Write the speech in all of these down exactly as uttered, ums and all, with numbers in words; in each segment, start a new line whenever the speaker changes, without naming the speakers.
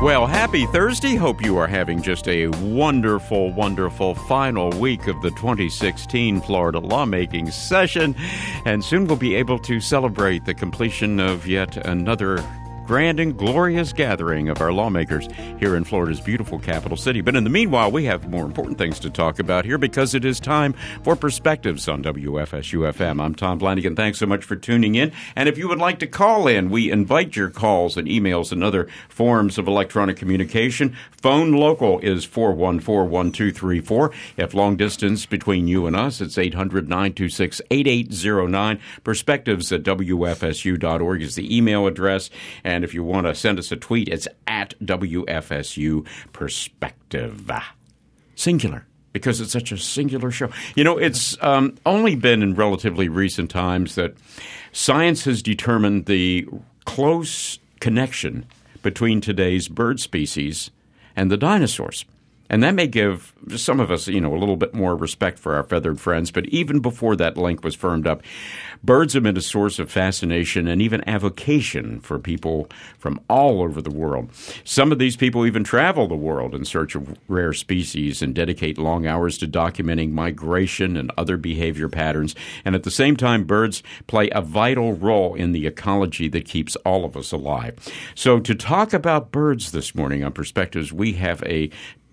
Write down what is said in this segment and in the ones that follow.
Well, happy Thursday. Hope you are having just a wonderful, wonderful final week of the twenty sixteen Florida lawmaking session. And soon we'll be able to celebrate the completion of yet another grand and glorious gathering of our lawmakers here in Florida's beautiful capital city. But in the meanwhile, we have more important things to talk about here because it is time for Perspectives on W F S U F M. I'm Tom Flanagan. Thanks so much for tuning in. And if you would like to call in, we invite your calls and emails and other forms of electronic communication. Phone local is four one four, one two three four. If long distance between you and us, it's eight hundred, nine two six, eight eight zero nine. Perspectives at W F S U dot org is the email address. And if you want to send us a tweet, it's at W F S U Perspective. Singular, because it's such a singular show. You know, it's um, only been in relatively recent times that science has determined the close connection between today's bird species and the dinosaurs. And that may give some of us, you know, a little bit more respect for our feathered friends. But even before that link was firmed up, birds have been a source of fascination and even avocation for people from all over the world. Some of these people even travel the world in search of rare species and dedicate long hours to documenting migration and other behavior patterns. And at the same time, birds play a vital role in the ecology that keeps all of us alive. So to talk about birds this morning on Perspectives, we have a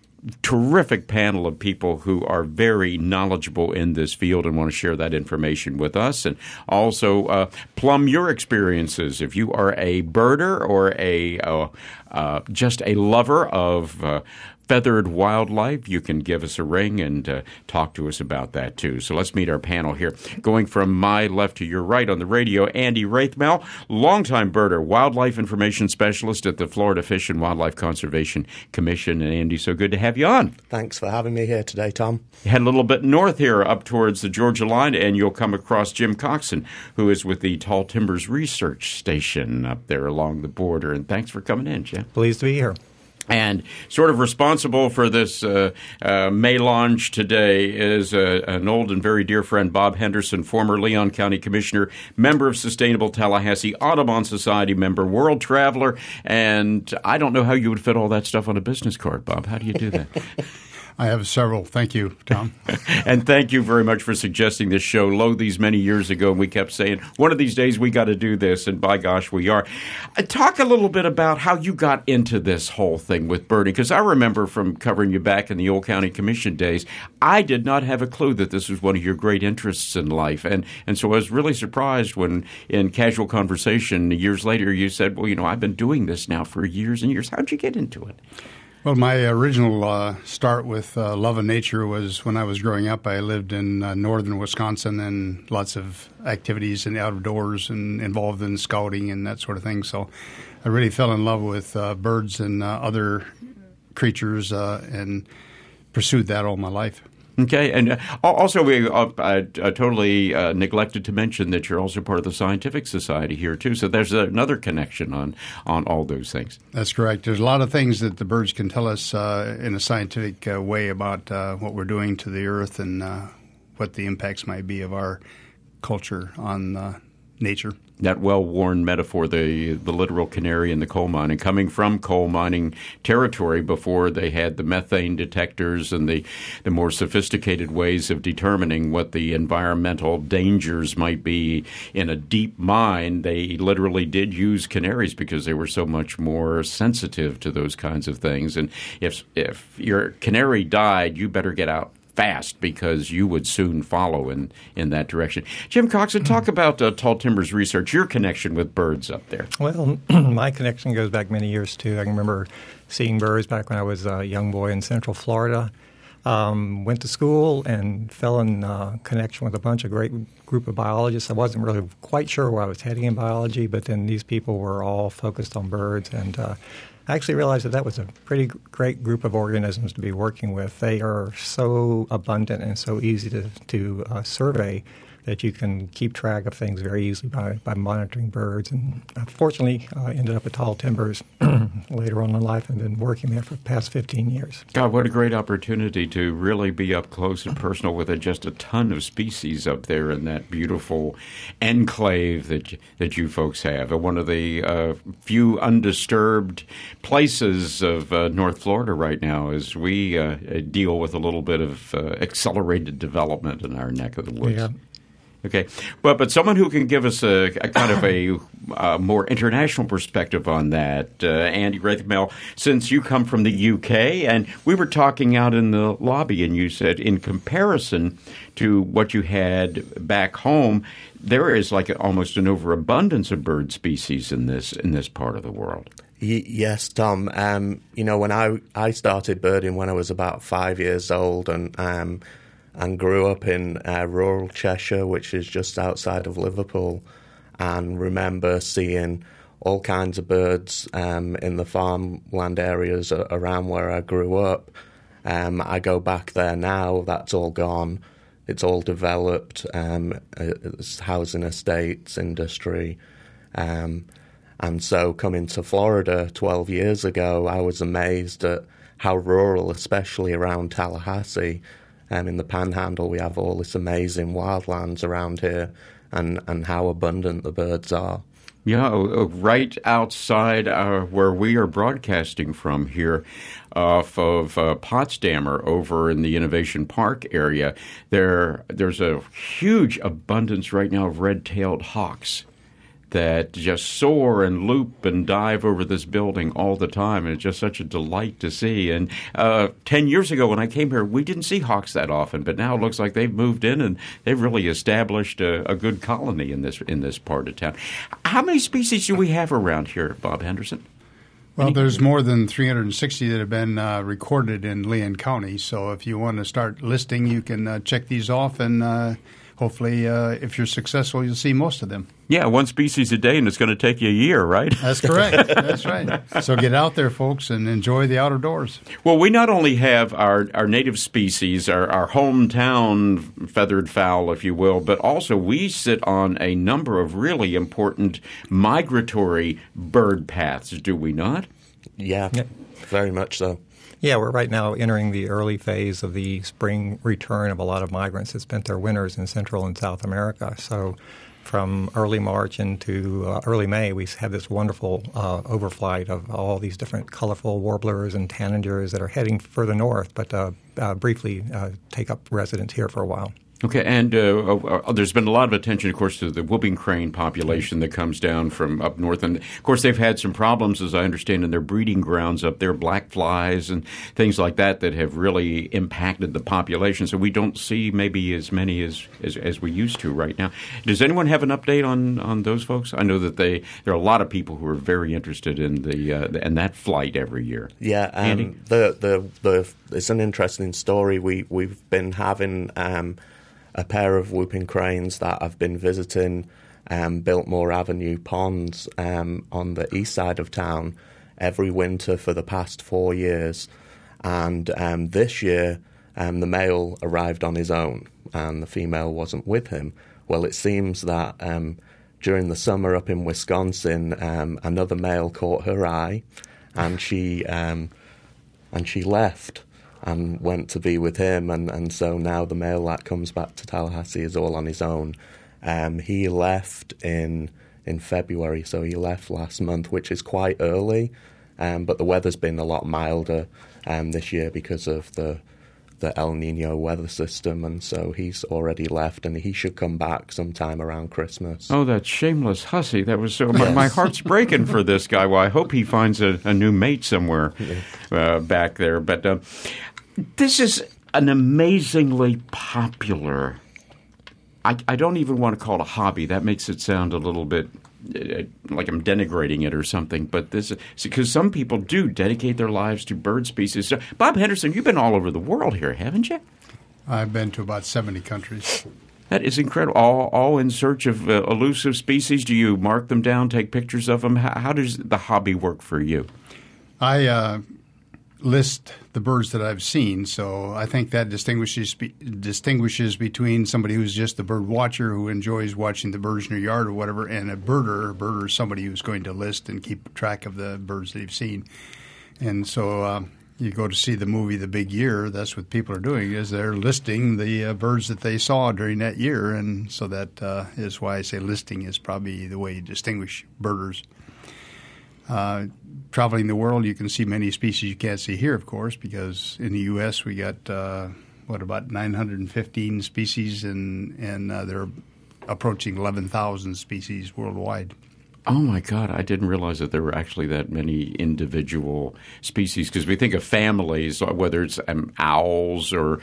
terrific panel of people who are very knowledgeable in this field and want to share that information with us, and also uh, plumb your experiences. If you are a birder or a uh, uh, just a lover of uh, feathered wildlife, you can give us a ring and uh, talk to us about that too. So let's meet our panel here. Going from my left to your right on the radio, Andy Raithmel, longtime birder, wildlife information specialist at the Florida Fish and Wildlife Conservation Commission. And Andy, so good to have you on.
Thanks for having me here today, Tom.
Head a little bit north here up towards the Georgia line, and you'll come across Jim Coxon, who is with the Tall Timbers Research Station up there along the border. And thanks for coming in, Jim.
Pleased to be here.
And sort of responsible for this uh, uh, melange today is uh, an old and very dear friend, Bob Henderson, former Leon County Commissioner, member of Sustainable Tallahassee, Audubon Society member, world traveler, and I don't know how you would fit all that stuff on a business card, Bob. How do you do that?
I have several. Thank you, Tom.
And thank you very much for suggesting this show. Lo, these many years ago, we kept saying, one of these days we got to do this, and by gosh, we are. Uh, talk a little bit about how you got into this whole thing with birding, because I remember from covering you back in the old county commission days, I did not have a clue that this was one of your great interests in life. And, and so I was really surprised when in casual conversation years later you said, well, you know, I've been doing this now for years and years. How'd you get into it?
Well, my original uh, start with uh, love of nature was when I was growing up. I lived in uh, northern Wisconsin, and lots of activities in the outdoors and involved in scouting and that sort of thing. So I really fell in love with uh, birds and uh, other creatures uh, and pursued that all my life.
Okay, and uh, also we uh, I, I totally uh, neglected to mention that you're also part of the Scientific Society here too. So there's another connection on on all those things.
That's correct. There's a lot of things that the birds can tell us uh, in a scientific uh, way about uh, what we're doing to the earth and uh, what the impacts might be of our culture on uh, nature.
That well-worn metaphor, the the literal canary in the coal mine, and coming from coal mining territory before they had the methane detectors and the, the more sophisticated ways of determining what the environmental dangers might be in a deep mine, they literally did use canaries because they were so much more sensitive to those kinds of things. And if if your canary died, you better get out fast because you would soon follow in, in that direction. Jim Coxon, talk about uh, Tall Timbers Research, your connection with birds up there.
Well, my connection goes back many years, too. I can remember seeing birds back when I was a young boy in Central Florida. Um, went to school and fell in uh, connection with a bunch of great group of biologists. I wasn't really quite sure where I was heading in biology, but then these people were all focused on birds, and uh, I actually realized that that was a pretty great group of organisms to be working with. They are so abundant and so easy to, to uh, survey that you can keep track of things very easily by, by monitoring birds. And uh, fortunately, I uh, ended up at Tall Timbers later on in life and been working there for the past fifteen years.
God, what a great opportunity to really be up close and personal with a, just a ton of species up there in that beautiful enclave that you, that you folks have. One of the uh, few undisturbed places of uh, North Florida right now as we uh, deal with a little bit of uh, accelerated development in our neck of the woods.
Yeah.
Okay, but but someone who can give us a, a kind of a uh, more international perspective on that, uh, Andy Rathmel, since you come from the U K, and we were talking out in the lobby, and you said in comparison to what you had back home, there is like a, almost an overabundance of bird species in this in this part of the world.
Y- yes, Tom. Um, you know, when I I started birding when I was about five years old, and um, and grew up in uh, rural Cheshire, which is just outside of Liverpool, and remember seeing all kinds of birds um, in the farmland areas around where I grew up. Um, I go back there now, that's all gone. It's all developed, um, it's housing estates, industry. Um, and so coming to Florida twelve years ago, I was amazed at how rural, especially around Tallahassee, Um, in the Panhandle, we have all this amazing wildlands around here, and, and how abundant the birds are.
Yeah, right outside uh, where we are broadcasting from here, off of uh, Potsdamer over in the Innovation Park area, there there's a huge abundance right now of red-tailed hawks that just soar and loop and dive over this building all the time. And it's just such a delight to see. And uh, ten years ago when I came here, we didn't see hawks that often, but now it looks like they've moved in and they've really established a, a good colony in this in this part of town. How many species do we have around here, Bob Henderson?
Well, there's more than three hundred sixty that have been uh, recorded in Leon County. So if you want to start listing, you can uh, check these off, and uh, hopefully, uh, if you're successful, you'll see most of them.
Yeah, one species a day, and it's going to take you a year, right?
That's correct. That's right. So get out there, folks, and enjoy the outdoors.
Well, we not only have our, our native species, our, our hometown feathered fowl, if you will, but also we sit on a number of really important migratory bird paths, do we not?
Yeah, yeah. Very much so.
Yeah, we're right now entering the early phase of the spring return of a lot of migrants that spent their winters in Central and South America. So from early March into uh, early May, we have this wonderful uh, overflight of all these different colorful warblers and tanagers that are heading further north, but uh, uh, briefly uh, take up residence here for a while.
Okay, and uh, uh, there's been a lot of attention, of course, to the whooping crane population that comes down from up north. And, of course, they've had some problems, as I understand, in their breeding grounds up there, black flies and things like that that have really impacted the population. So we don't see maybe as many as, as, as we used to right now. Does anyone have an update on, on those folks? I know that they there are a lot of people who are very interested in the uh, in that flight every year.
Yeah, um,
Andy?
the, the, the, it's an interesting story. We, we've been having um, – a pair of whooping cranes that I've been visiting um, Biltmore Avenue ponds um, on the east side of town every winter for the past four years. And um, this year, um, the male arrived on his own and the female wasn't with him. Well, it seems that um, during the summer up in Wisconsin, um, another male caught her eye and she um, and she left and went to be with him, and, and so now the male that comes back to Tallahassee is all on his own. Um, he left in in February, so he left last month, which is quite early, um, but the weather's been a lot milder um, this year because of the the El Nino weather system, and so he's already left, and he should come back sometime around Christmas.
Oh, that shameless hussy. That was so. My, my heart's breaking for this guy. Well, I hope he finds a, a new mate somewhere uh, back there. But uh, this is an amazingly popular, I, I don't even want to call it a hobby. That makes it sound a little bit uh, like I'm denigrating it or something. But this is because some people do dedicate their lives to bird species. So, Bob Henderson, you've been all over the world here, haven't you?
I've been to about seventy countries.
That is incredible. All, all in search of uh, elusive species. Do you mark them down, take pictures of them? How, how does the hobby work for you?
I uh, list the birds that I've seen. So I think that distinguishes be, distinguishes between somebody who's just a bird watcher who enjoys watching the birds in their yard or whatever, and a birder. A birder is somebody who's going to list and keep track of the birds that they've seen. And so uh, you go to see the movie The Big Year. That's what people are doing, is they're listing the uh, birds that they saw during that year. And so that uh, is why I say listing is probably the way you distinguish birders. Uh, traveling the world, you can see many species you can't see here, of course, because in the U S we got, uh, what, about nine hundred fifteen species, and, and uh, they're approaching eleven thousand species worldwide.
Oh, my God. I didn't realize that there were actually that many individual species, because we think of families, whether it's um, owls or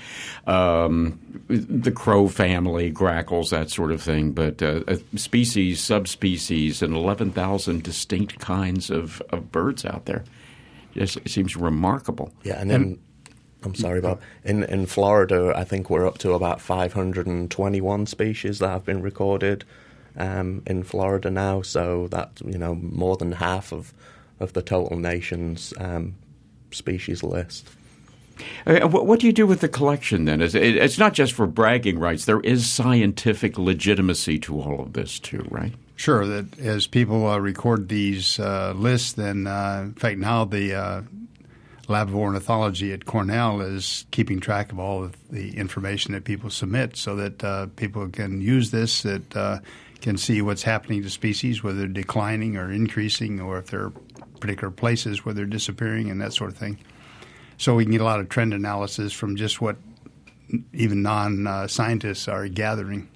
um, the crow family, grackles, that sort of thing. But uh, species, subspecies, and eleven thousand distinct kinds of, of birds out there. Just, it seems remarkable.
Yeah, and in, I'm sorry, Bob. In, in Florida, I think we're up to about five hundred twenty-one species that have been recorded Um, in Florida now, so that's, you know, more than half of, of the total nation's um, species list.
Uh, what, what do you do with the collection then? It's, it, it's not just for bragging rights. There is scientific legitimacy to all of this too, right?
Sure. That as people uh, record these uh, lists, then uh, in fact now the uh, Lab of Ornithology at Cornell is keeping track of all of the information that people submit, so that uh, people can use this, that uh, can see what's happening to species, whether they're declining or increasing, or if there are particular places where they're disappearing and that sort of thing. So we can get a lot of trend analysis from just what even non-scientists are gathering.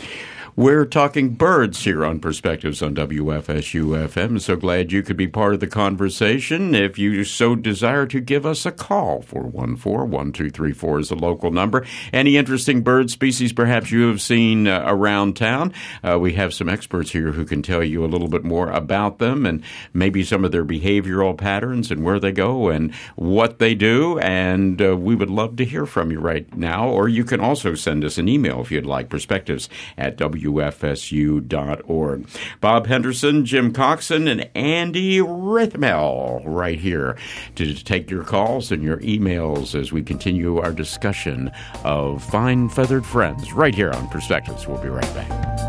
We're talking birds here on Perspectives on W F S U F M. So glad you could be part of the conversation. If you so desire to give us a call, four one four, one two three four is the local number. Any interesting bird species perhaps you have seen uh, around town? Uh, we have some experts here who can tell you a little bit more about them and maybe some of their behavioral patterns and where they go and what they do. And uh, we would love to hear from you right now. Or you can also send us an email if you'd like, perspectives at W F S U dot org. Bob Henderson, Jim Coxon, and Andy Rithmel right here to take your calls and your emails as we continue our discussion of fine feathered friends right here on Perspectives. We'll be right back.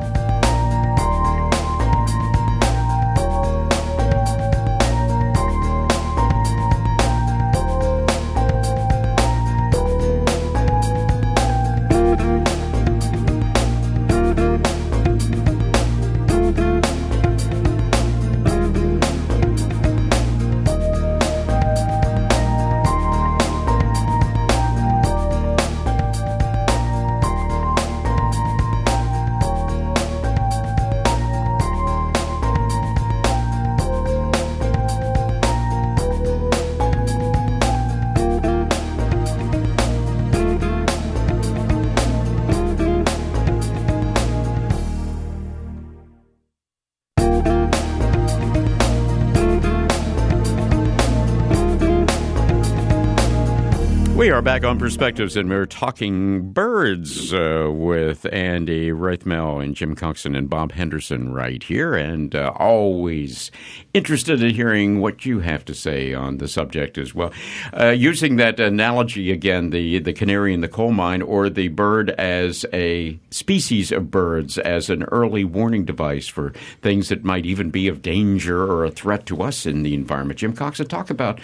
We are back on Perspectives, and we're talking birds uh, with Andy Rithmel and Jim Coxon and Bob Henderson right here, and uh, always interested in hearing what you have to say on the subject as well. Uh, using that analogy again, the, the canary in the coal mine, or the bird as a species of birds, as an early warning device for things that might even be of danger or a threat to us in the environment. Jim Coxon, talk about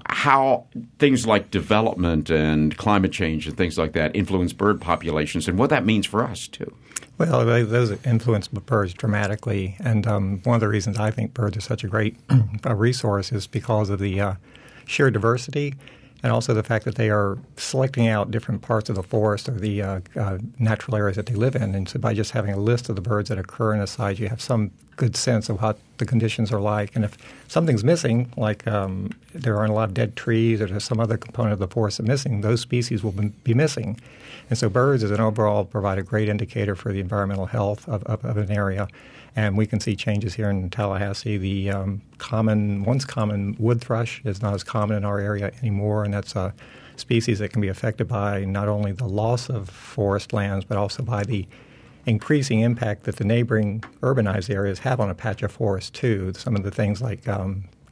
how things like development and climate change and things like that influence bird populations and what that means for us, too.
Well, they, those influence birds dramatically. And um, one of the reasons I think birds are such a great uh, resource is because of the uh, sheer diversity and also the fact that they are selecting out different parts of the forest or the uh, uh, natural areas that they live in. And so by just having a list of the birds that occur in a site, you have some good sense of what the conditions are like. And if something's missing, like um, there aren't a lot of dead trees or there's some other component of the forest that's missing, those species will be missing. And so birds, as an overall, provide a great indicator for the environmental health of, of, of an area. And we can see changes here in Tallahassee. The um, common, once common wood thrush is not as common in our area anymore, and that's a species that can be affected by not only the loss of forest lands, but also by the increasing impact that the neighboring urbanized areas have on a patch of forest, too. Some of the things like um,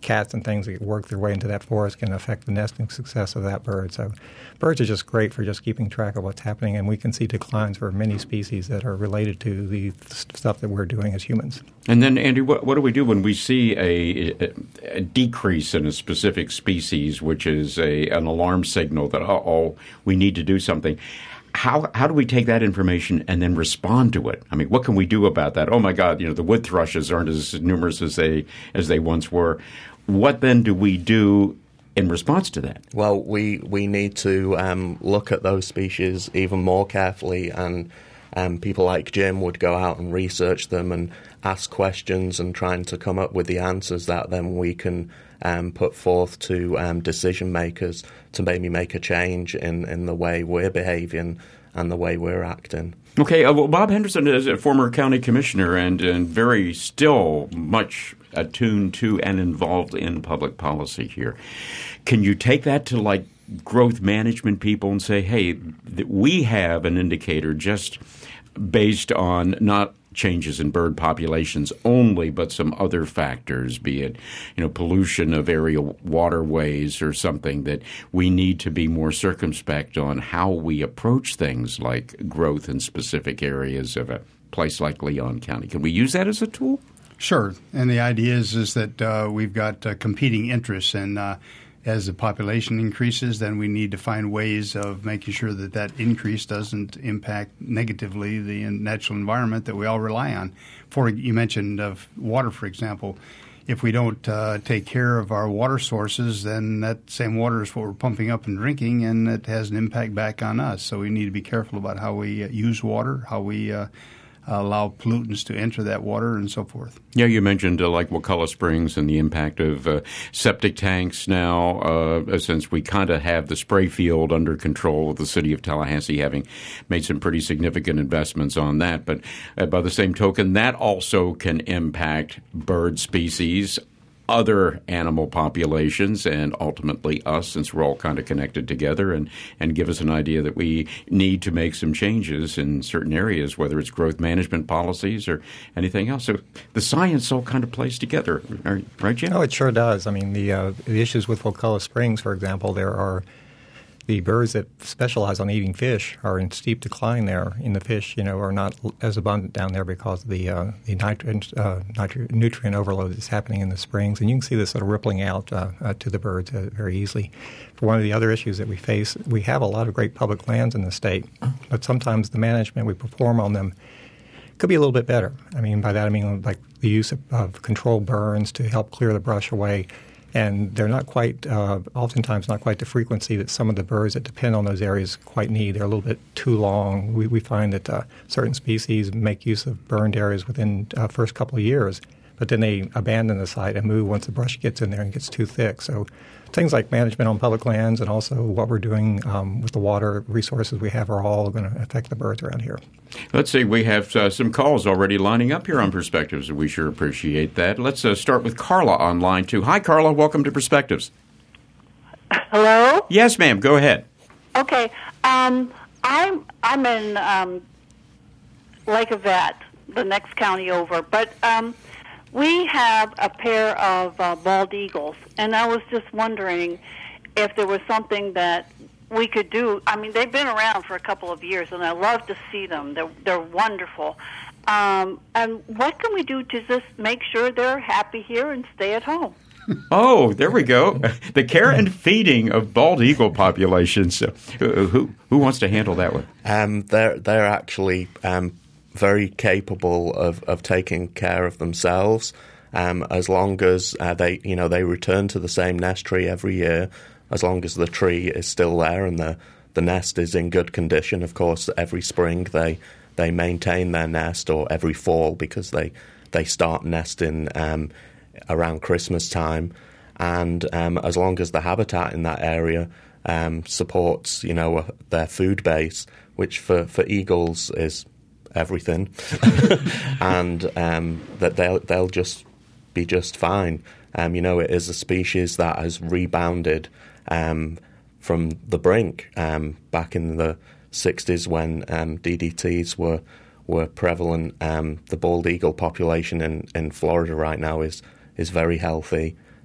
cats and things that work their way into that forest can affect the nesting success of that bird. So birds are just great for just keeping track of what's happening, and we can see declines for many species that are related to the stuff that we're doing as humans.
And then, Andy, what, what do we do when we see a, a, a decrease in a specific species, which is a, an alarm signal that, uh-oh, we need to do something? How how do we take that information and then respond to it? I mean, what can we do about that? Oh my God, you know, the wood thrushes aren't as numerous as they as they once were. What then do we do in response to that?
Well, we we need to um, look at those species even more carefully, and um, people like Jim would go out and research them and ask questions and trying to come up with the answers that then we can um, put forth to um, decision makers to maybe make a change in, in the way we're behaving and the way we're acting.
Okay, uh, well, Bob Henderson is a former county commissioner and, and very still much attuned to and involved in public policy here. Can you take that to like growth management people and say, hey, th- we have an indicator just based on not changes in bird populations only, but some other factors, be it, you know, pollution of area waterways or something, that we need to be more circumspect on how we approach things like growth in specific areas of a place like Leon County. Can we use that as a tool?
Sure. And the idea is, is that uh, we've got uh, competing interests, and uh, as the population increases, then we need to find ways of making sure that that increase doesn't impact negatively the natural environment that we all rely on. For you mentioned of water, for example. If we don't uh, take care of our water sources, then that same water is what we're pumping up and drinking, and it has an impact back on us. So we need to be careful about how we uh, use water, how we uh, allow pollutants to enter that water, and so forth.
Yeah, you mentioned uh, like Wakulla Springs and the impact of uh, septic tanks now, uh, since we kind of have the spray field under control with the city of Tallahassee having made some pretty significant investments on that. But uh, by the same token, that also can impact bird species, other animal populations, and ultimately us, since we're all kind of connected together, and, and give us an idea that we need to make some changes in certain areas, whether it's growth management policies or anything else. So the science all kind of plays together, right, Jim?
Oh, it sure does. I mean, the, uh, the issues with Wakulla Springs, for example, there are the birds that specialize on eating fish are in steep decline there. In the fish, you know, are not as abundant down there because of the uh, the nitrogen, uh, nitri- nutrient overload that's happening in the springs. And you can see this sort of rippling out uh, uh, to the birds uh, very easily. For one of the other issues that we face, we have a lot of great public lands in the state, but sometimes the management we perform on them could be a little bit better. I mean, by that I mean like the use of, of controlled burns to help clear the brush away. And they're not quite, uh, oftentimes not quite the frequency that some of the birds that depend on those areas quite need. They're a little bit too long. We, we find that uh, certain species make use of burned areas within the uh, first couple of years, but then they abandon the site and move once the brush gets in there and gets too thick. So things like management on public lands and also what we're doing um, with the water resources we have are all going to affect the birds around here.
Let's see. We have uh, some calls already lining up here on Perspectives. We sure appreciate that. Let's uh, start with Carla on line two. Hi, Carla. Welcome to Perspectives.
Hello?
Yes, ma'am. Go ahead.
Okay. Um, I'm I'm in um, Lake Yvette, the next county over, but um, we have a pair of uh, bald eagles, and I was just wondering if there was something that we could do. I mean, they've been around for a couple of years, and I love to see them. They're they're wonderful. Um, and what can we do to just make sure they're happy here and stay at home?
Oh, there we go. The care and feeding of bald eagle populations. Who who, who wants to handle that one?
Um, they're they're actually um, very capable of, of taking care of themselves, um, as long as uh, they you know they return to the same nest tree every year. As long as the tree is still there and the, the nest is in good condition. Of course, every spring they they maintain their nest, or every fall, because they, they start nesting um, around Christmas time. And um, as long as the habitat in that area um, supports, you know, uh, their food base, which for, for eagles is everything, and um, that they'll they'll just be just fine. Um, you know, it is a species that has rebounded Um, from the brink um, back in the sixties when um, D D Ts were were prevalent. Um, the bald eagle population in, in Florida right now is is very healthy.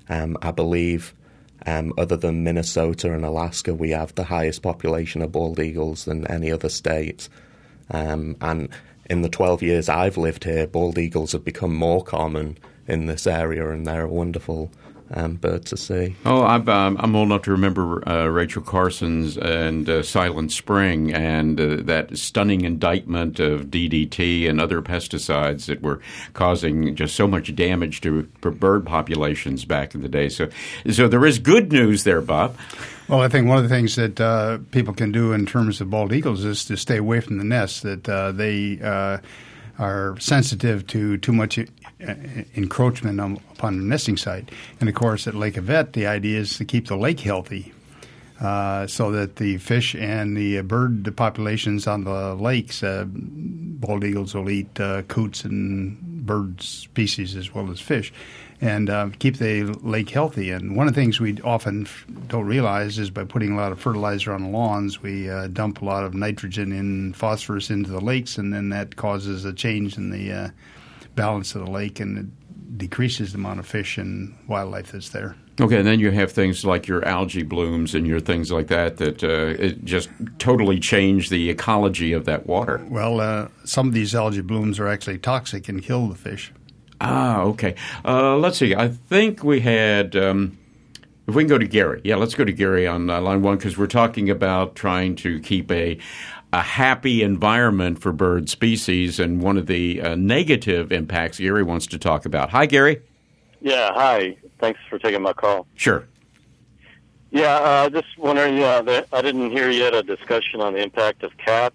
Um, I believe, um, other than Minnesota and Alaska, we have the highest population of bald eagles than any other state. Um, and in the twelve years I've lived here, bald eagles have become more common in this area, and they're a wonderful um, bird to see.
Oh, I'm, um, I'm old enough to remember uh, Rachel Carson's and uh, Silent Spring and uh, that stunning indictment of D D T and other pesticides that were causing just so much damage to bird populations back in the day. So, so there is good news there, Bob.
Well, I think one of the things that uh, people can do in terms of bald eagles is to stay away from the nest, that uh, they uh, are sensitive to too much encroachment on, upon the nesting site. And, of course, at Lake Yvette, the idea is to keep the lake healthy uh, so that the fish and the bird populations on the lakes, uh, bald eagles will eat uh, coots and bird species as well as fish, and uh, keep the lake healthy. And one of the things we often don't realize is by putting a lot of fertilizer on the lawns, we uh, dump a lot of nitrogen and phosphorus into the lakes, and then that causes a change in the uh, balance of the lake, and it decreases the amount of fish and wildlife that's there.
Okay, and then you have things like your algae blooms and your things like that that uh, it just totally change the ecology of that water.
Well, uh, some of these algae blooms are actually toxic and kill the fish.
Ah, okay. Uh, let's see. I think we had um, – if we can go to Gary. Yeah, let's go to Gary on uh, line one, because we're talking about trying to keep a a happy environment for bird species, and one of the uh, negative impacts Gary wants to talk about. Hi, Gary.
Yeah, hi. Thanks for taking my call.
Sure.
Yeah, uh, just wondering, yeah, the, I didn't hear yet a discussion on the impact of cats,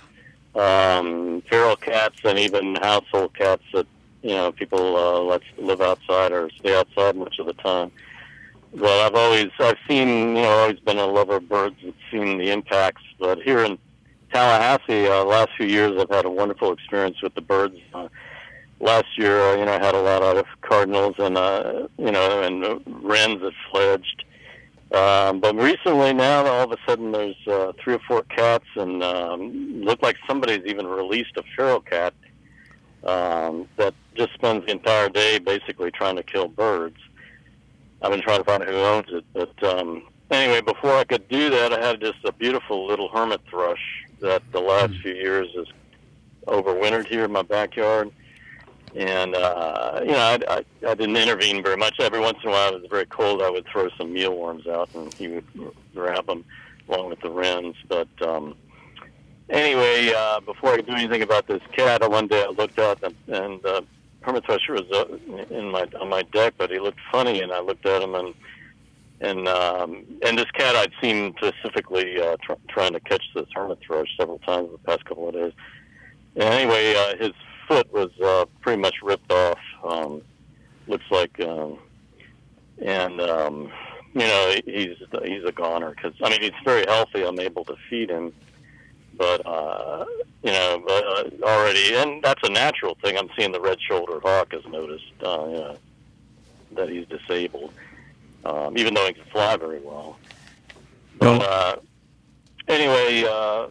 um, feral cats, and even household cats that, you know, people uh, let live outside or stay outside much of the time. Well, I've always, I've seen, you know, always been a lover of birds and seen the impacts, but here in Tallahassee, uh, the last few years, I've had a wonderful experience with the birds. Uh, last year, uh, you know, I had a lot of cardinals and, uh, you know, and uh, wrens that fledged. Um, but recently now, all of a sudden, there's uh, three or four cats, and um, looked like somebody's even released a feral cat um, that just spends the entire day basically trying to kill birds. I've been trying to find out who owns it, but um, anyway, before I could do that, I had just a beautiful little hermit thrush that the last few years has overwintered here in my backyard. And, uh, you know, I, I, I didn't intervene very much. Every once in a while, it was very cold, I would throw some mealworms out, and he would grab them along with the wrens. But um, anyway, uh, before I could do anything about this cat, one day I looked out, and, and uh, hermit thrush was uh, in my on my deck, but he looked funny, and I looked at him, and and um, and this cat I'd seen specifically uh, tr- trying to catch this hermit thrush several times the past couple of days. And anyway, uh, his foot was uh, pretty much ripped off. Um, looks like, um, and um, you know, he's he's a goner. Because I mean, he's very healthy. I'm able to feed him, but uh, you know, but, uh, already, and that's a natural thing. I'm seeing the red-shouldered hawk has noticed uh, you know, that he's disabled, um, even though he can fly very well. But uh, anyway. Uh,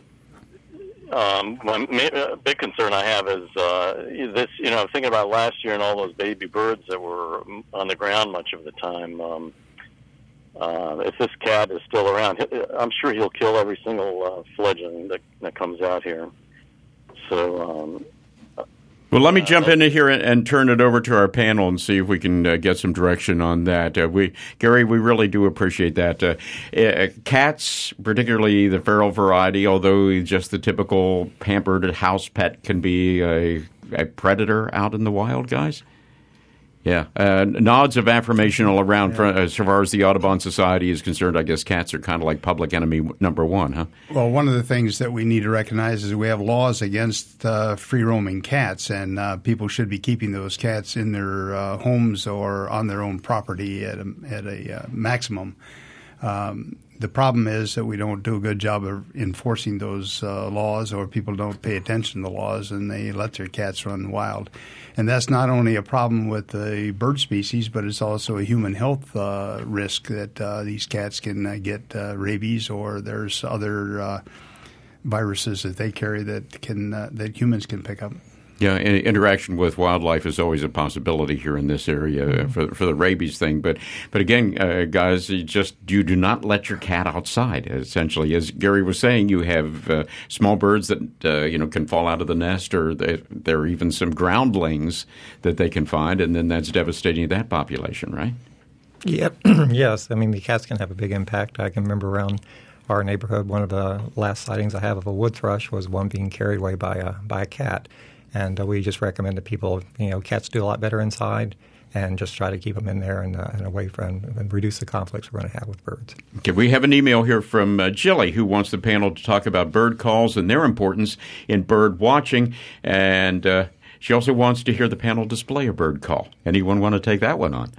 Um, my ma- big concern I have is uh, this, you know, thinking about last year and all those baby birds that were on the ground much of the time. Um, uh, if this cat is still around, I'm sure he'll kill every single uh, fledgling that, that comes out here. So, um,
well, let me jump into here and, and turn it over to our panel and see if we can uh, get some direction on that. Uh, we, Gary, we really do appreciate that. Uh, uh, cats, particularly the feral variety, although just the typical pampered house pet, can be a, a predator out in the wild, guys. Yeah. Uh, nods of affirmation all around. Yeah. As far as the Audubon Society is concerned, I guess cats are kind of like public enemy number one, huh?
Well, one of the things that we need to recognize is we have laws against uh, free-roaming cats, and uh, people should be keeping those cats in their uh, homes or on their own property at a, at a uh, maximum. Um, the problem is that we don't do a good job of enforcing those uh, laws, or people don't pay attention to the laws and they let their cats run wild. And that's not only a problem with the bird species, but it's also a human health uh, risk that uh, these cats can uh, get uh, rabies, or there's other uh, viruses that they carry that can uh, that humans can pick up.
Yeah, and interaction with wildlife is always a possibility here in this area mm-hmm. for for the rabies thing. But but again, uh, guys, you just you do not let your cat outside. Essentially, as Gary was saying, you have uh, small birds that uh, you know can fall out of the nest, or they, there are even some groundlings that they can find, and then that's devastating to that population, right?
Yep. Yes. I mean, the cats can have a big impact. I can remember around our neighborhood, one of the last sightings I have of a wood thrush was one being carried away by a by a cat. And uh, we just recommend that people, you know, cats do a lot better inside, and just try to keep them in there and, uh, and away from and reduce the conflicts we're going to have with birds.
Okay, we have an email here from uh, Jilly, who wants the panel to talk about bird calls and their importance in bird watching, and uh, she also wants to hear the panel display a bird call. Anyone want to take that one on?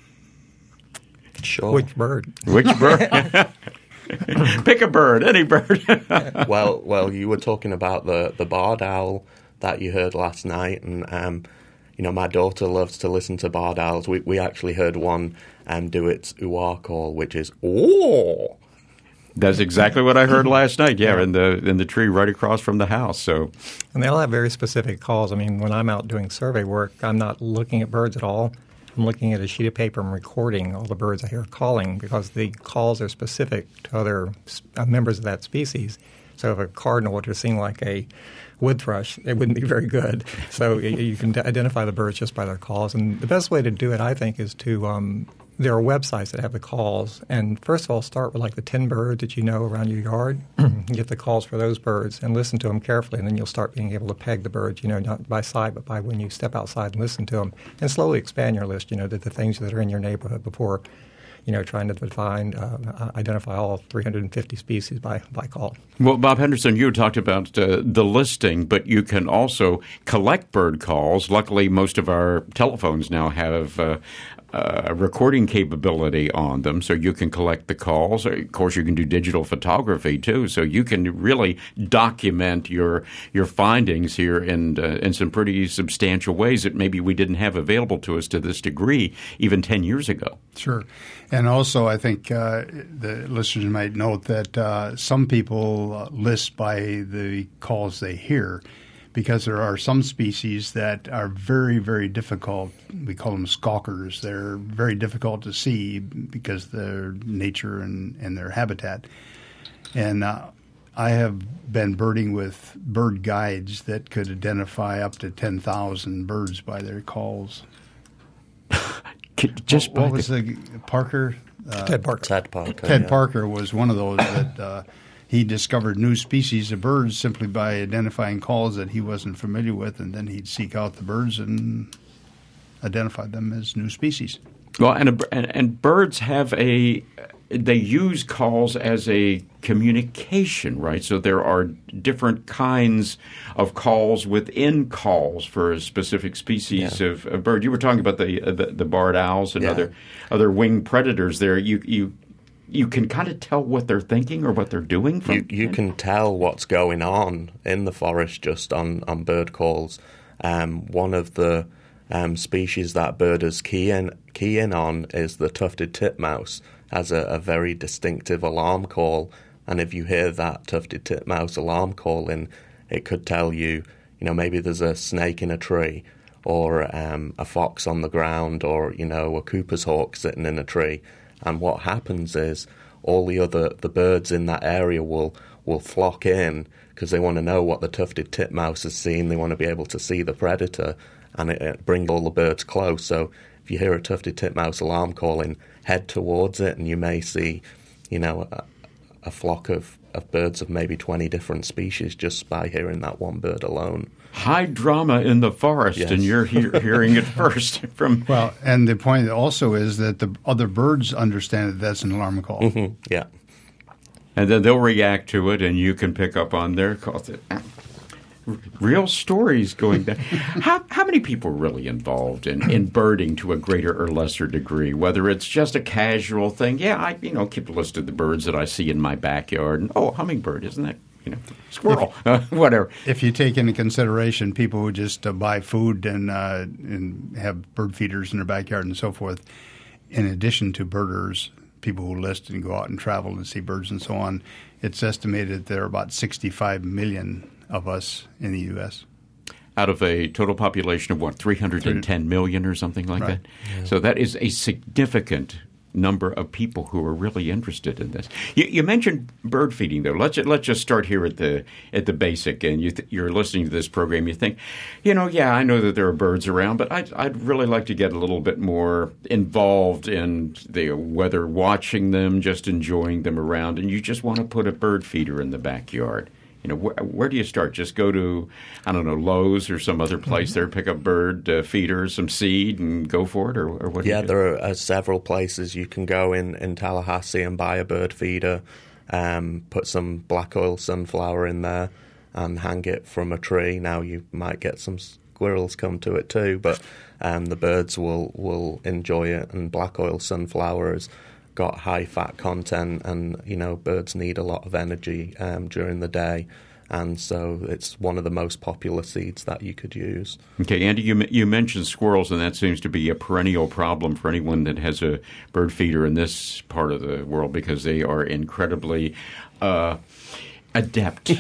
Sure.
Which bird?
Which bird? Pick a bird, any bird.
well, well, you were talking about the, the barred owl that you heard last night, and um, you know, my daughter loves to listen to barred owls. We we actually heard one um, do its ooh call, which is oh.
That's exactly what I heard last night. Yeah, yeah, in the in the tree right across from the house. So,
and they all have very specific calls. I mean, when I'm out doing survey work, I'm not looking at birds at all. I'm looking at a sheet of paper and recording all the birds I hear calling, because the calls are specific to other uh, members of that species. So if a cardinal were to sing like a wood thrush, it wouldn't be very good. So you can identify the birds just by their calls. And the best way to do it, I think, is to um, – there are websites that have the calls. And first of all, start with like the ten birds that you know around your yard. Get the calls for those birds and listen to them carefully, and then you'll start being able to peg the birds, you know, not by sight, but by when you step outside and listen to them. And slowly expand your list, you know, to the things that are in your neighborhood before – you know, trying to define, uh, identify all three hundred fifty species by, by call.
Well, Bob Henderson, you talked about uh, the listing, but you can also collect bird calls. Luckily, most of our telephones now have uh, a recording capability on them, so you can collect the calls. Of course, you can do digital photography, too, so you can really document your your findings here in, uh, in some pretty substantial ways that maybe we didn't have available to us to this degree even ten years ago.
Sure. And also, I think uh, the listeners might note that uh, some people uh, list by the calls they hear, because there are some species that are very, very difficult. We call them skulkers. They're very difficult to see because of their nature and, and their habitat. And uh, I have been birding with bird guides that could identify up to ten thousand birds by their calls.
Just
what, what was the Parker? Uh,
Ted Parker.
Ted Parker.
Ted
yeah.
Parker was one of those that uh, he discovered new species of birds simply by identifying calls that he wasn't familiar with, and then he'd seek out the birds and identify them as new species.
Well, and a, and, and birds have a they use calls as a communication, right? So there are different kinds of calls within calls for a specific species yeah. of, of bird. You were talking about the the, the barred owls and yeah. other other winged predators. There, you you you can kind of tell what they're thinking or what they're doing. From,
you you can tell what's going on in the forest just on on bird calls. Um, one of the um, species that birders key in key in on is the tufted titmouse. Has a, a very distinctive alarm call, and if you hear that tufted titmouse alarm calling, it could tell you, you know, maybe there's a snake in a tree, or um, a fox on the ground, or you know, a Cooper's hawk sitting in a tree. And what happens is all the other the birds in that area will will flock in because they want to know what the tufted titmouse has seen. They want to be able to see the predator, and it, it brings all the birds close. So if you hear a tufted titmouse alarm calling, head towards it, and you may see, you know, a, a flock of, of birds of maybe twenty different species just by hearing that one bird alone.
High drama in the forest, yes. And you're he- hearing it first from.
Well, and the point also is that the other birds understand that that's an alarm call.
Mm-hmm. Yeah.
And then they'll react to it, and you can pick up on their calls. Real stories going down. How how many people are really involved in, in birding to a greater or lesser degree? Whether it's just a casual thing, yeah, I you know keep a list of the birds that I see in my backyard, and oh, hummingbird, isn't that you know squirrel, if, uh, whatever.
If you take into consideration people who just uh, buy food and uh, and have bird feeders in their backyard and so forth, in addition to birders, people who list and go out and travel and see birds and so on, it's estimated there are about sixty-five million of us in the U S
out of a total population of, what, three hundred ten million or something like
Right.
that? Yeah. So that is a significant number of people who are really interested in this. You, you mentioned bird feeding, though. Let's let's just start here at the at the basic. And you th- you're listening to this program. You think, you know, yeah, I know that there are birds around, but I'd, I'd really like to get a little bit more involved in the whether watching them, just enjoying them around, and you just want to put a bird feeder in the backyard. You know, where, where do you start? Just go to, I don't know, Lowe's or some other place there, pick up bird uh, feeders, some seed, and go for it, or, or what do
Yeah,
you do?
there are uh, several places you can go in, in Tallahassee and buy a bird feeder, um, put some black oil sunflower in there and hang it from a tree. Now you might get some squirrels come to it too, but um, the birds will, will enjoy it, and black oil sunflower is got high fat content, and you know birds need a lot of energy um, during the day, and so it's one of the most popular seeds that you could use.
Okay, Andy, you you mentioned squirrels, and that seems to be a perennial problem for anyone that has a bird feeder in this part of the world, because they are incredibly uh, adept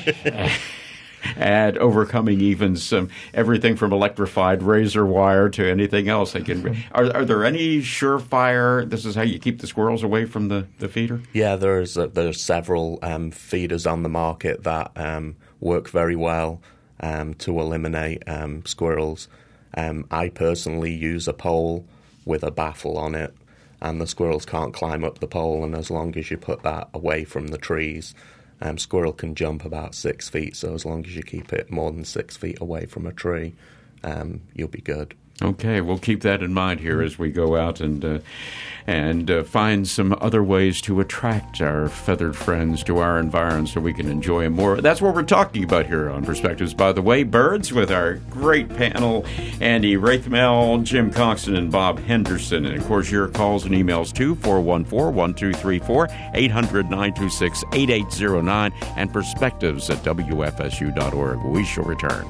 at overcoming even some everything from electrified razor wire to anything else. They can. Are, are there any surefire? This is how you keep the squirrels away from the, the feeder?
Yeah, there's uh, there's several um, feeders on the market that um, work very well um, to eliminate um, squirrels. Um, I personally use a pole with a baffle on it, and the squirrels can't climb up the pole. And as long as you put that away from the trees, Um, squirrel can jump about six feet, so as long as you keep it more than six feet away from a tree, um, you'll be good.
Okay, we'll keep that in mind here as we go out and uh, and uh, find some other ways to attract our feathered friends to our environment so we can enjoy them more. That's what we're talking about here on Perspectives, by the way. Birds, with our great panel, Andy Rathmel, Jim Coxon, and Bob Henderson. And, of course, your calls and emails, too, four one four, one two three four, eight hundred, nine two six, eight eight zero nine, and perspectives at W F S U dot org. We shall return.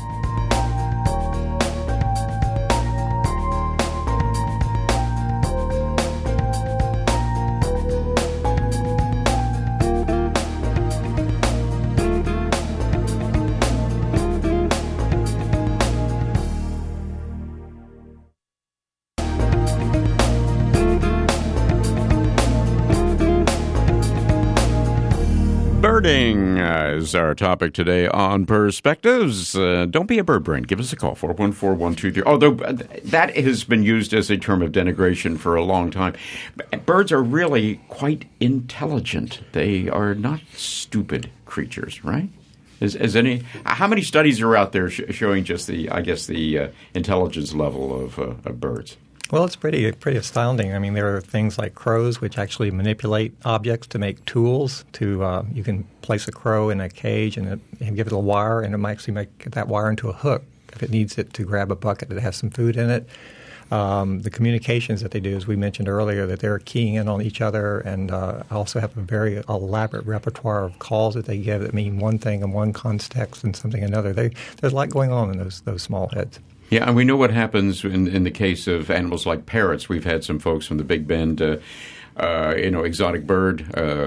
Birding uh, is our topic today on Perspectives. Uh, don't be a bird brain. Give us a call, four one four, one two three. Although that has been used as a term of denigration for a long time. Birds are really quite intelligent. They are not stupid creatures, right? Is, is any? How many studies are out there sh- showing just the, I guess, the uh, intelligence level of, uh, of birds?
Well, it's pretty pretty astounding. I mean, there are things like crows which actually manipulate objects to make tools. To uh, you can place a crow in a cage and, it, and give it a wire, and it might actually make that wire into a hook if it needs it to grab a bucket that has some food in it. Um, the communications that they do, as we mentioned earlier, that they're keying in on each other, and uh, also have a very elaborate repertoire of calls that they give that mean one thing in one context and something another. They, there's a lot going on in those those small heads.
Yeah, and we know what happens in, in the case of animals like parrots. We've had some folks from the Big Bend, uh, uh, you know, exotic bird uh,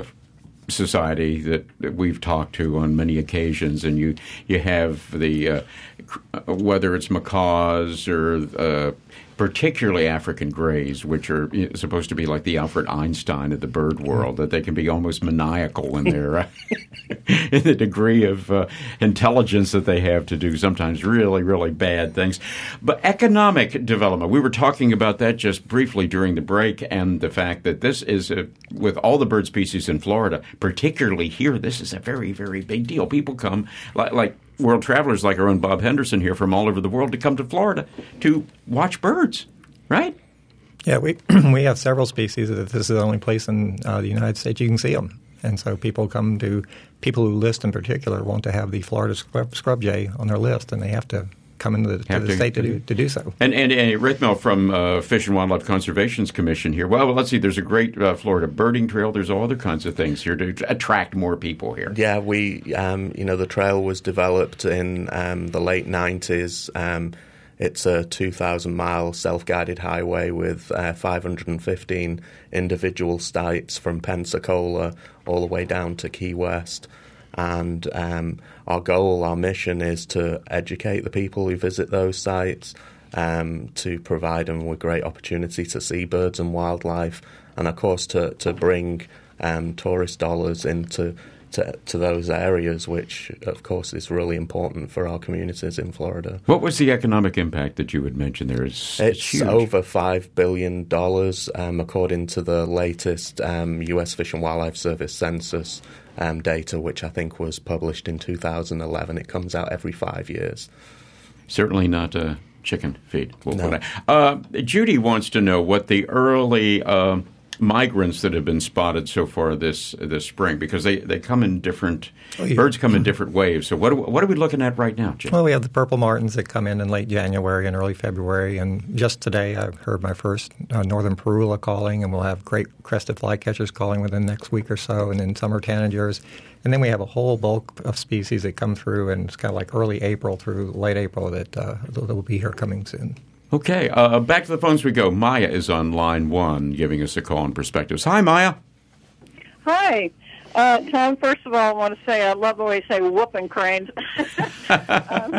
society that, that we've talked to on many occasions, and you you have the uh, whether it's macaws or uh, particularly African greys, which are supposed to be like the Alfred Einstein of the bird world, that they can be almost maniacal in their uh, in the degree of uh, intelligence that they have to do sometimes really, really bad things. But economic development, we were talking about that just briefly during the break, and the fact that this is, a, with all the bird species in Florida, particularly here, this is a very, very big deal. People come, like, like world travelers like our own Bob Henderson here from all over the world, to come to Florida to watch birds, right?
Yeah, we we have several species that this is the only place in uh, the United States you can see them. And so people come to, people who list in particular want to have the Florida scrub, scrub jay on their list, and they have to come into the, to the to, state to do, to do so.
And, and, and Rathmel from uh, Fish and Wildlife Conservation Commission here. Well, well, let's see. There's a great uh, Florida birding trail. There's all other kinds of things here to attract more people here.
Yeah, we, um, you know, the trail was developed in um, the late nineties. Um, it's a two thousand mile self-guided highway with uh, five hundred fifteen individual sites from Pensacola all the way down to Key West. And um, our goal, our mission is to educate the people who visit those sites, um, to provide them with great opportunity to see birds and wildlife, and of course to, to bring um, tourist dollars into to, to those areas, which of course is really important for our communities in Florida.
What was the economic impact that you had mentioned there? It's,
it's,
it's huge.
Over five billion dollars, um, according to the latest um, U S Fish and Wildlife Service census um, data, which I think was published in two thousand eleven. It comes out every five years.
Certainly not a chicken feed. We'll
no.
uh, Judy wants to know what the early uh, migrants that have been spotted so far this this spring, because they, they come in different oh, yeah. birds come in different waves. So what are, what are we looking at right now, Jim?
Well, we have the purple martins that come in in late January and early February, and just today I heard my first uh, northern parula calling, and we'll have great crested flycatchers calling within the next week or so, and then summer tanagers. And then we have a whole bulk of species that come through, and it's kind of like early April through late April that uh, that will be here coming soon.
Okay, uh, back to the phones we go. Maya is on line one, giving us a call on Perspectives. Hi, Maya.
Hi. Uh, Tom, first of all, I want to say I love the way you say whooping cranes. um,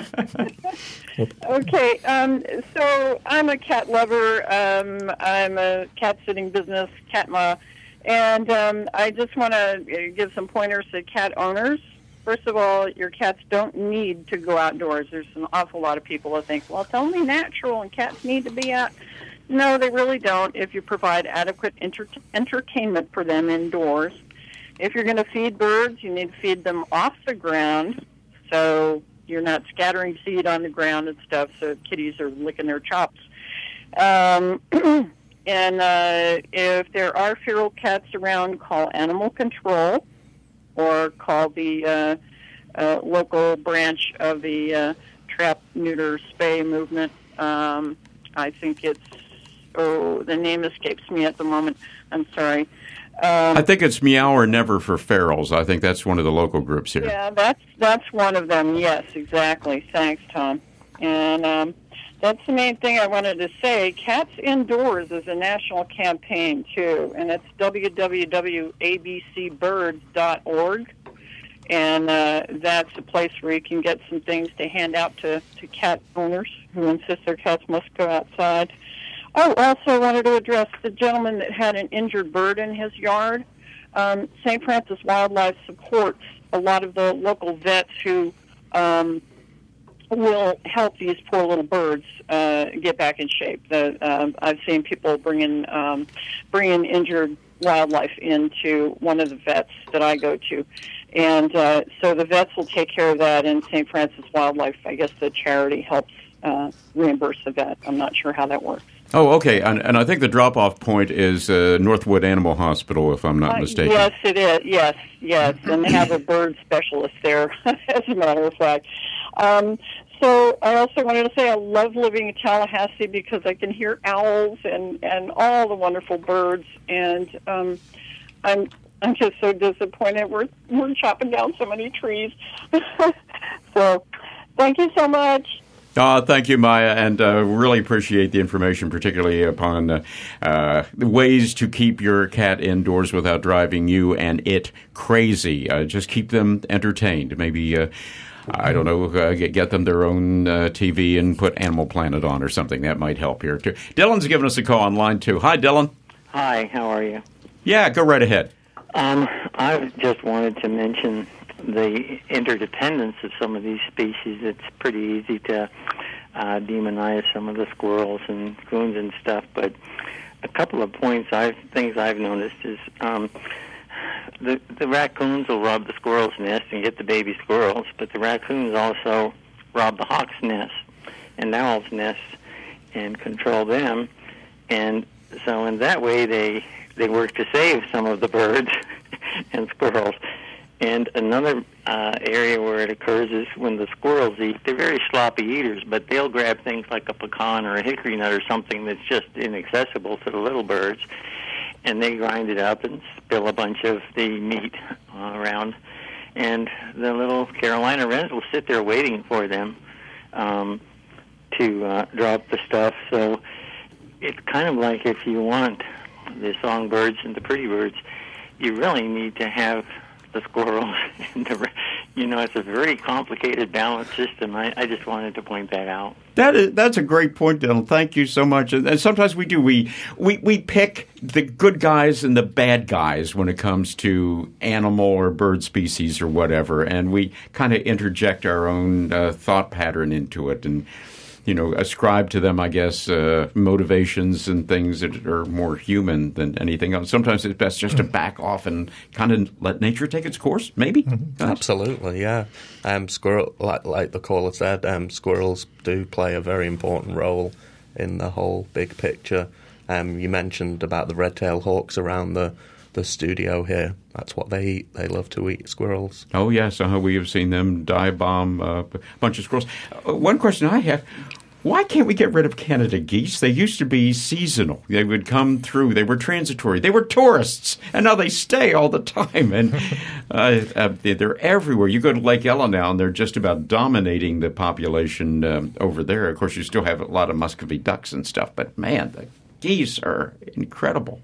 okay, um, so I'm a cat lover. Um, I'm a cat-sitting business, Cat Ma, and um, I just want to give some pointers to cat owners. First of all, your cats don't need to go outdoors. There's an awful lot of people that think, well, it's only natural and cats need to be out. No, they really don't if you provide adequate enter- entertainment for them indoors. If you're going to feed birds, you need to feed them off the ground so you're not scattering seed on the ground and stuff so kitties are licking their chops. Um, and uh, if there are feral cats around, call animal control, or call the uh, uh, local branch of the uh, trap, neuter, spay movement. Um, I think it's, oh, the name escapes me at the moment. I'm sorry. Um,
I think it's Meow or Never for ferals. I think that's one of the local groups here.
Yeah, that's that's one of them. Yes, exactly. Thanks, Tom. And um, that's the main thing I wanted to say. Cats Indoors is a national campaign, too, and it's w w w dot a b c birds dot org, and uh, that's a place where you can get some things to hand out to, to cat owners who insist their cats must go outside. I also wanted to address the gentleman that had an injured bird in his yard. Um, Saint Francis Wildlife supports a lot of the local vets who um, will help these poor little birds uh, get back in shape. The, uh, I've seen people bringing um, bringing injured wildlife into one of the vets that I go to, and uh, so the vets will take care of that. And Saint Francis Wildlife, I guess the charity helps uh, reimburse the vet. I'm not sure how that works.
Oh, okay, and, and I think the drop-off point is uh, Northwood Animal Hospital, if I'm not
uh,
mistaken.
Yes, it is. Yes, yes, and they have a bird specialist there, as a matter of fact. Um, so I also wanted to say I love living in Tallahassee because I can hear owls and, and all the wonderful birds, and um, I'm I'm just so disappointed we're we're chopping down so many trees. So, thank you so much.
Uh, thank you, Maya, and uh, really appreciate the information, particularly upon uh, uh, the ways to keep your cat indoors without driving you and it crazy. Uh, just keep them entertained. Maybe, uh, I don't know, uh, get, get them their own uh, T V and put Animal Planet on or something. That might help here, too. Dylan's giving us a call on line two. Hi, Dylan.
Hi, how are you?
Yeah, go right ahead.
Um, I just wanted to mention the interdependence of some of these species. It's pretty easy to uh, demonize some of the squirrels and coons and stuff, but a couple of points, I've, things I've noticed is um, the, the raccoons will rob the squirrel's nest and get the baby squirrels, but the raccoons also rob the hawk's nest and owl's nest and control them, and so in that way they, they work to save some of the birds and squirrels. And another uh, area where it occurs is when the squirrels eat. They're very sloppy eaters, but they'll grab things like a pecan or a hickory nut or something that's just inaccessible to the little birds, and they grind it up and spill a bunch of the meat uh, around. And the little Carolina wrens will sit there waiting for them um, to uh, drop the stuff. So it's kind of like if you want the songbirds and the pretty birds, you really need to have the squirrels. And the, you know, it's a very complicated balance system. I, I just wanted to point that out.
That is, that's a great point, Dylan. Thank you so much. And, and sometimes we do. We, we we pick the good guys and the bad guys when it comes to animal or bird species or whatever, and we kind of interject our own uh, thought pattern into it and, you know, ascribe to them, I guess, uh, motivations and things that are more human than anything else. Sometimes it's best just to back off and kind of let nature take its course, maybe?
Mm-hmm. Absolutely, yeah. Um, squirrel, like, like the caller said, um, squirrels do play a very important role in the whole big picture. Um, you mentioned about the red-tailed hawks around the, the studio here. That's what they eat. They love to eat squirrels.
Oh, yes. Uh, we have seen them dive bomb uh, a bunch of squirrels. Uh, one question I have, why can't we get rid of Canada geese? They used to be seasonal. They would come through. They were transitory. They were tourists, and now they stay all the time. And uh, uh, they're everywhere. You go to Lake Ella now, and they're just about dominating the population um, over there. Of course, you still have a lot of Muscovy ducks and stuff, but, man, the geese are incredible.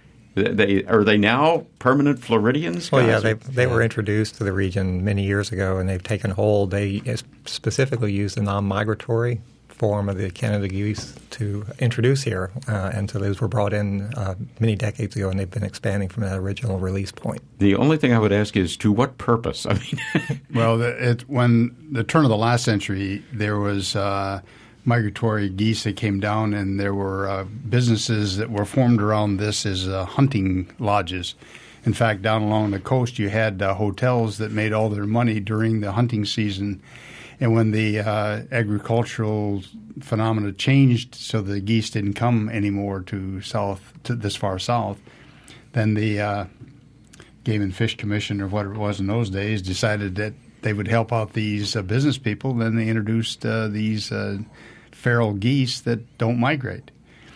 They are they now permanent Floridians?
Well, yeah, they they were introduced to the region many years ago, and they've taken hold. They specifically use the non-migratory form of the Canada geese to introduce here, uh, and so those were brought in uh, many decades ago, and they've been expanding from that original release point.
The only thing I would ask is, to what purpose? I mean,
well, the, it, when the turn of the last century, there was uh, migratory geese that came down, and there were uh, businesses that were formed around this as uh, hunting lodges. In fact, down along the coast, you had uh, hotels that made all their money during the hunting season. And when the uh, agricultural phenomena changed, so the geese didn't come anymore to south, to this far south, then the uh, Game and Fish Commission, or whatever it was in those days, decided that they would help out these uh, business people. Then they introduced uh, these uh, feral geese that don't migrate.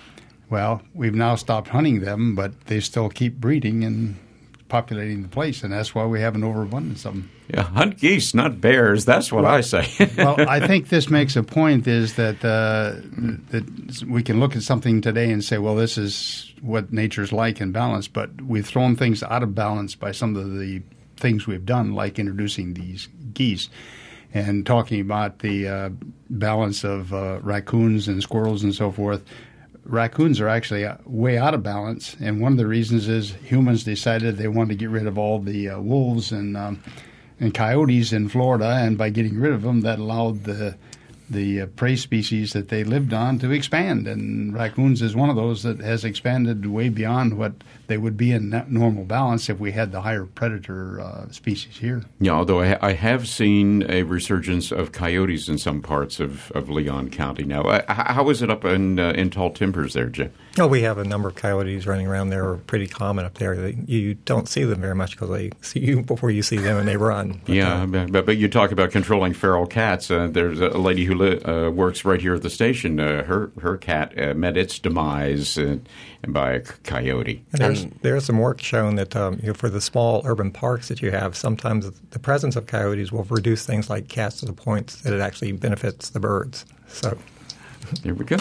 Well, we've now stopped hunting them, but they still keep breeding and populating the place, and that's why we have an overabundance of them.
Yeah, hunt geese, not bears. That's what
well,
I say.
Well, I think this makes a point is that uh, that we can look at something today and say, well, this is what nature's like in balance, but we've thrown things out of balance by some of the things we've done, like introducing these geese and talking about the uh, balance of uh, raccoons and squirrels and so forth. Raccoons are actually way out of balance, and one of the reasons is humans decided they wanted to get rid of all the uh, wolves and um, and coyotes in Florida, and by getting rid of them, that allowed the the uh, prey species that they lived on to expand. And raccoons is one of those that has expanded way beyond what they would be in normal balance if we had the higher predator uh, species here.
Yeah, although I, I have seen a resurgence of coyotes in some parts of, of Leon County now. Uh, how is it up in uh, in Tall Timbers there, Jim?
Oh, we have a number of coyotes running around. They're pretty common up there. They, you don't see them very much because they see you before you see them and they run. But,
yeah,
uh,
but, but you talk about controlling feral cats. Uh, there's a lady who li- uh, works right here at the station. Uh, her her cat uh, met its demise uh, by a coyote.
And there's, there's some work shown that um, you know, for the small urban parks that you have, sometimes the presence of coyotes will reduce things like cats to the point that it actually benefits the birds. So.
There we go.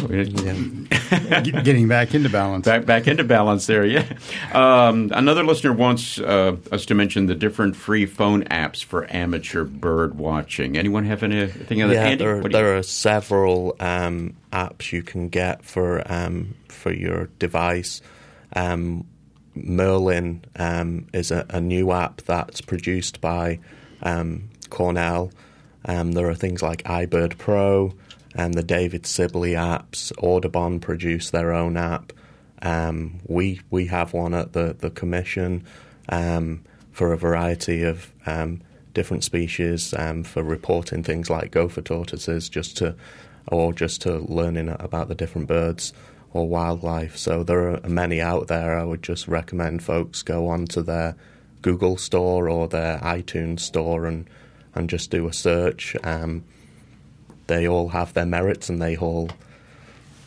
Yeah. Getting back into balance.
Back back into balance there, yeah. Um, another listener wants uh, us to mention the different free phone apps for amateur bird watching. Anyone have anything on that?
Yeah,
Andy?
there,
What do
there
you-
are several um, apps you can get for um, for your device. Um, Merlin um, is a, a new app that's produced by um, Cornell. Um, there are things like iBird Pro and the David Sibley apps. Audubon produce their own app. Um, we we have one at the, the Commission um, for a variety of um, different species um, for reporting things like gopher tortoises, just to or just to learning about the different birds or wildlife. So there are many out there. I would just recommend folks go onto their Google store or their iTunes store and, and just do a search. Um, they all have their merits and they all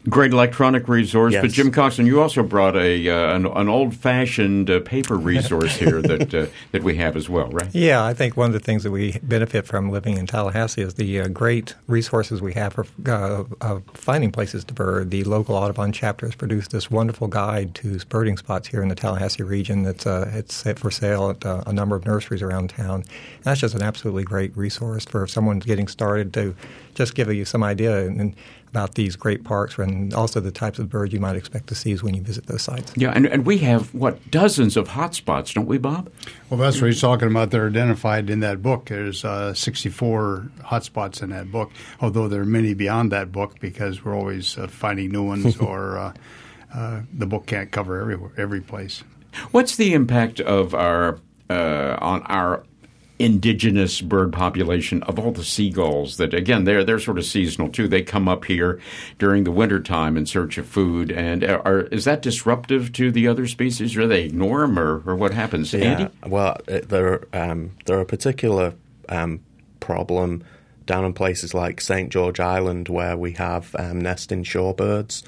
Great electronic resource.
Yes.
But Jim Coxon, you also brought a uh, an, an old-fashioned uh, paper resource here that uh, that we have as well, right?
Yeah, I think one of the things that we benefit from living in Tallahassee is the uh, great resources we have for uh, uh, finding places to bird. The local Audubon chapter has produced this wonderful guide to birding spots here in the Tallahassee region. That's uh, it's set for sale at uh, a number of nurseries around town. And that's just an absolutely great resource for someone getting started to just give you some idea and, and about these great parks and also the types of birds you might expect to see when you visit those sites.
Yeah, and, and we have, what, dozens of hot spots, don't we, Bob?
Well, that's what he's talking about. They're identified in that book. There's uh, sixty-four hot spots in that book, although there are many beyond that book because we're always uh, finding new ones or uh, uh, the book can't cover every, every place.
What's the impact of our uh, on our indigenous bird population of all the seagulls that, again, they're they're sort of seasonal too. They come up here during the wintertime in search of food. And are, is that disruptive to the other species, or do they ignore them, or, or what happens?
Yeah,
Andy?
well, it, there, um, there are a particular um, problem down in places like Saint George Island where we have um, nesting shorebirds.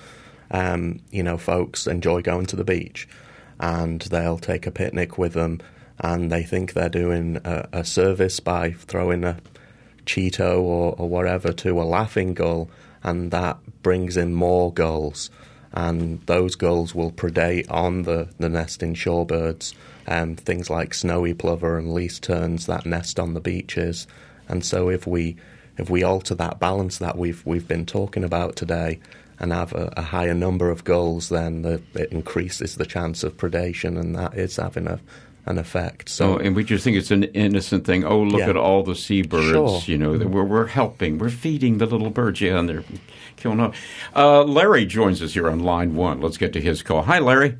Um, you know, folks enjoy going to the beach and they'll take a picnic with them, and they think they're doing a, a service by throwing a Cheeto or, or whatever to a laughing gull, and that brings in more gulls, and those gulls will predate on the, the nesting shorebirds, um, things like snowy plover and least terns that nest on the beaches. And so if we if we alter that balance that we've we've been talking about today and have a, a higher number of gulls, then the, it increases the chance of predation, and that is having a an effect. So,
oh, and we just think it's an innocent thing. Oh, look
yeah.
at all the seabirds.
Sure.
You know, we're we're helping, we're feeding the little birds. Yeah, and they're killing off. Uh, Larry joins us here on line one. Let's get to his call. Hi, Larry.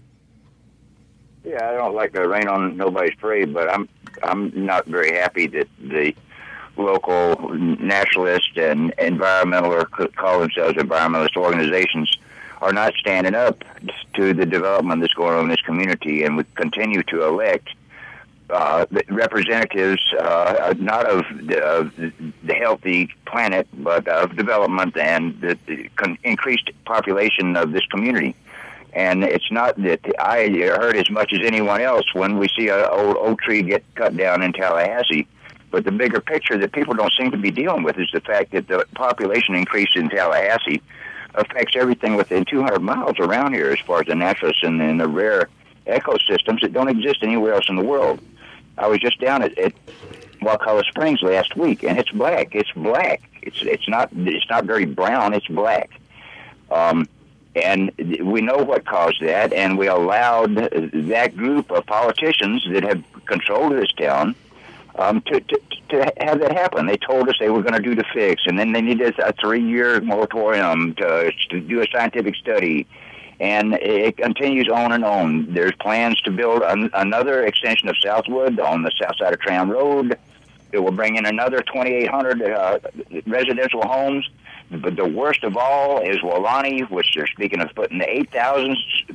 Yeah, I don't like to rain on nobody's parade, but I'm I'm not very happy that the local nationalist and environmental, or call themselves environmentalist organizations, are not standing up to the development that's going on in this community, and we continue to elect uh, representatives, uh, not of the, of the healthy planet, but of development and the, the con- increased population of this community. And it's not that I heard as much as anyone else when we see an old oak tree get cut down in Tallahassee. But the bigger picture that people don't seem to be dealing with is the fact that the population increase in Tallahassee affects everything within two hundred miles around here as far as the naturalists and, and the rare ecosystems that don't exist anywhere else in the world. I was just down at, at Wakulla Springs last week, and it's black. It's black. It's it's not it's not very brown. It's black. Um, and we know what caused that, and we allowed that group of politicians that have controlled this town Um, to, to to have that happen. They told us they were going to do the fix, and then they needed a three-year moratorium to, to do a scientific study, and it continues on and on. There's plans to build an, another extension of Southwood on the south side of Tram Road. It will bring in another twenty-eight hundred uh, residential homes. But the worst of all is Walani, which they're speaking of putting eight thousand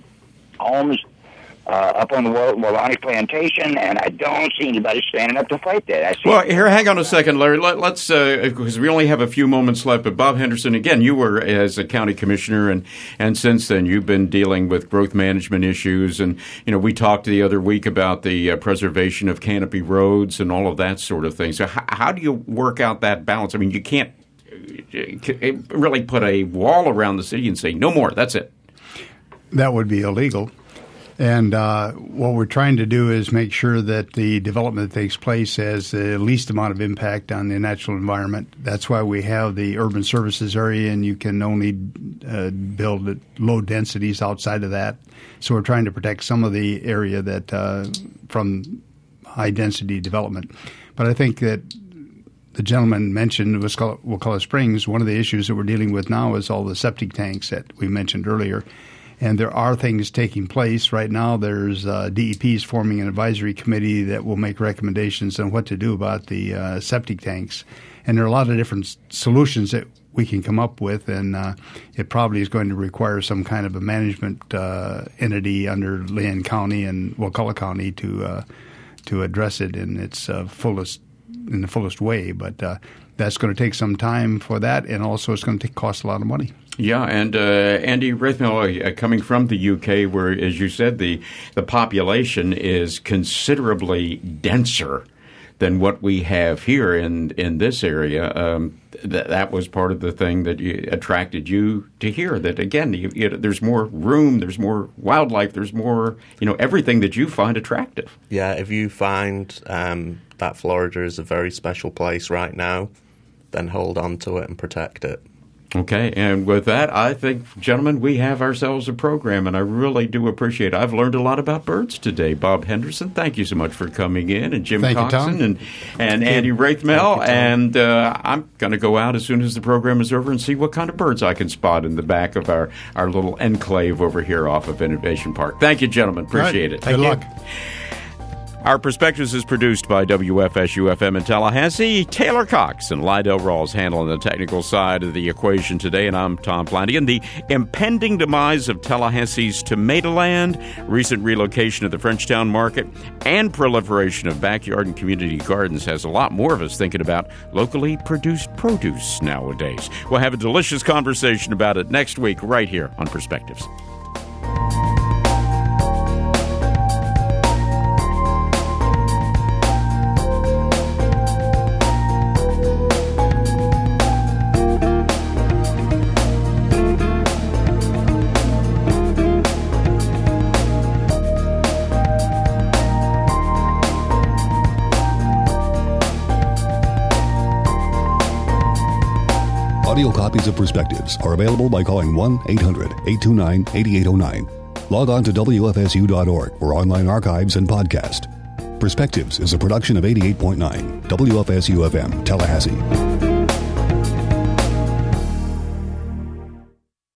homes Uh, up on the Walani Plantation, and I don't see anybody standing up to fight that. I see
well, here, hang on a second, Larry. Let, let's, uh, because we only have a few moments left, but Bob Henderson, again, you were as a county commissioner, and, and since then you've been dealing with growth management issues, and, you know, we talked the other week about the uh, preservation of canopy roads and all of that sort of thing. So how, how do you work out that balance? I mean, you can't really put a wall around the city and say, no more, that's it.
That would be illegal. And uh, what we're trying to do is make sure that the development that takes place has the least amount of impact on the natural environment. That's why we have the urban services area, and you can only uh, build at low densities outside of that. So we're trying to protect some of the area that uh, from high-density development. But I think that the gentleman mentioned Wakulla Springs. One of the issues that we're dealing with now is all the septic tanks that we mentioned earlier. And there are things taking place. Right now there's uh, D E P is forming an advisory committee that will make recommendations on what to do about the uh, septic tanks. And there are a lot of different solutions that we can come up with, and uh, it probably is going to require some kind of a management uh, entity under Leon County and Wakulla County to uh, to address it in its uh, fullest in the fullest way. But uh, that's going to take some time for that, and also it's going to take, cost a lot of money.
Yeah, and uh, Andy Wraithmiller, uh, coming from the U K, where, as you said, the the population is considerably denser than what we have here in in this area. Um, th- that was part of the thing that you, attracted you to here. That again, you, you, there's more room, there's more wildlife, there's more, you know, everything that you find attractive.
Yeah, if you find um, that Florida is a very special place right now, then hold on to it and protect it.
Okay, and with that, I think, gentlemen, we have ourselves a program, and I really do appreciate it. I've learned a lot about birds today. Bob Henderson, thank you so much for coming in, and Jim
thank
Coxon,
you,
and, and Andy Wraithmell, and uh, I'm going to go out as soon as the program is over and see what kind of birds I can spot in the back of our, our little enclave over here off of Innovation Park. Thank you, gentlemen. Appreciate
right.
it.
Good luck.
Our Perspectives is produced by W F S U F M in Tallahassee. Taylor Cox and Lydell Rawls handling the technical side of the equation today, and I'm Tom Flanagan. The impending demise of Tallahassee's Tomatoland, recent relocation of the Frenchtown Market, and proliferation of backyard and community gardens has a lot more of us thinking about locally produced produce nowadays. We'll have a delicious conversation about it next week right here on Perspectives.
Audio copies of Perspectives are available by calling one eight hundred eight two nine eight eight zero nine. Log on to W F S U dot org for online archives and podcast. Perspectives is a production of eighty-eight point nine W F S U F M, Tallahassee.